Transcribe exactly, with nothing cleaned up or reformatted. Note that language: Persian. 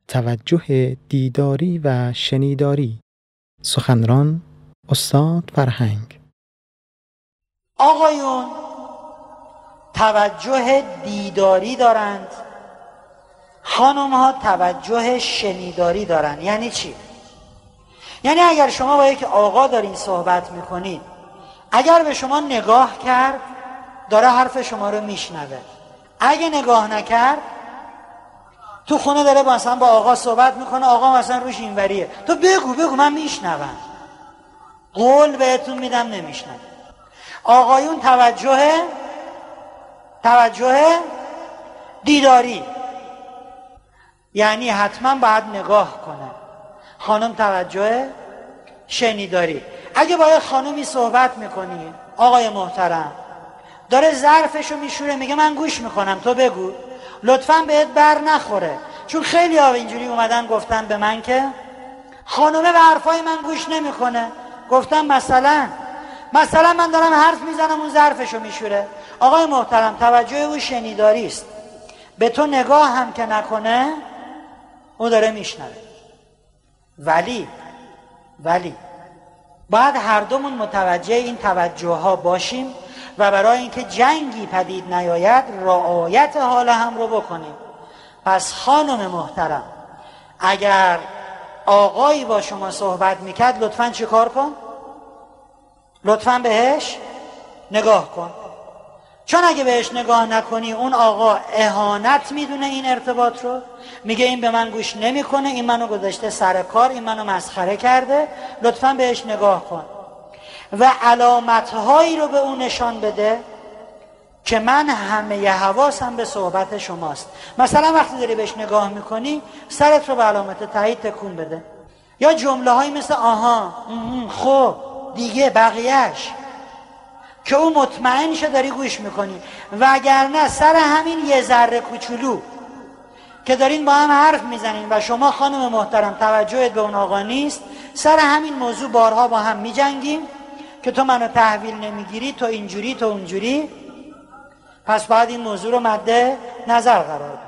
توجه دیداری و شنیداری. سخنران استاد فرهنگ. آقایون توجه دیداری دارند، خانم ها توجه شنیداری دارند. یعنی چی؟ یعنی اگر شما با یک آقا دارین صحبت میکنید، اگر به شما نگاه کرد داره حرف شما رو میشنوه، اگه نگاه نکرد تو خونه داره مثلا با آقا صحبت میکنه، آقا مثلا روش اینوریه، تو بگو بگو من میشنوم، قول بهتون میدم نمیشنوه. آقایون توجه توجه دیداری، یعنی حتما باید نگاه کنه. خانم توجه شنیداری. اگه با یه خانومی صحبت میکنی، آقای محترم داره ظرفشو میشوره میگه من گوش میکنم تو بگو، لطفاً بهت بر نخوره. چون خیلی ها اینجوری اومدن گفتن به من که خانومه به حرفای من گوش نمیکنه. گفتم مثلا مثلا من دارم حرف میزنم اون ظرفشو میشوره. آقای محترم توجه او شنیداری است. به تو نگاه هم که نکنه او داره میشنوه. ولی ولی باید هر دومون متوجه این توجه ها باشیم و برای اینکه جنگی پدید نیاید رعایت حال هم رو بکنیم. پس خانم محترم اگر آقایی با شما صحبت میکرد لطفاً چی کار کن؟ لطفاً بهش نگاه کن. چون اگه بهش نگاه نکنی اون آقا اهانت میدونه این ارتباط رو، میگه این به من گوش نمیکنه، این منو گذاشته سر کار، این منو مسخره کرده. لطفاً بهش نگاه کن و علامتهایی رو به اون نشان بده که من همه حواسم به صحبت شماست. مثلا وقتی داری بهش نگاه میکنی سرت رو به علامت تایید تکون بده، یا جمله هایی مثل آها، خب، دیگه، بقیهش، که اون مطمئن شه داری گوش میکنی. وگرنه سر همین یه ذره کوچولو که دارین با هم حرف میزنین و شما خانم محترم توجهت به اون آقا نیست، سر همین موضوع بارها با هم میجنگیم که تو منو تحویل نمیگیری، تو اینجوری تو اونجوری. پس باید این موضوع رو مد نظر قرار بدیم.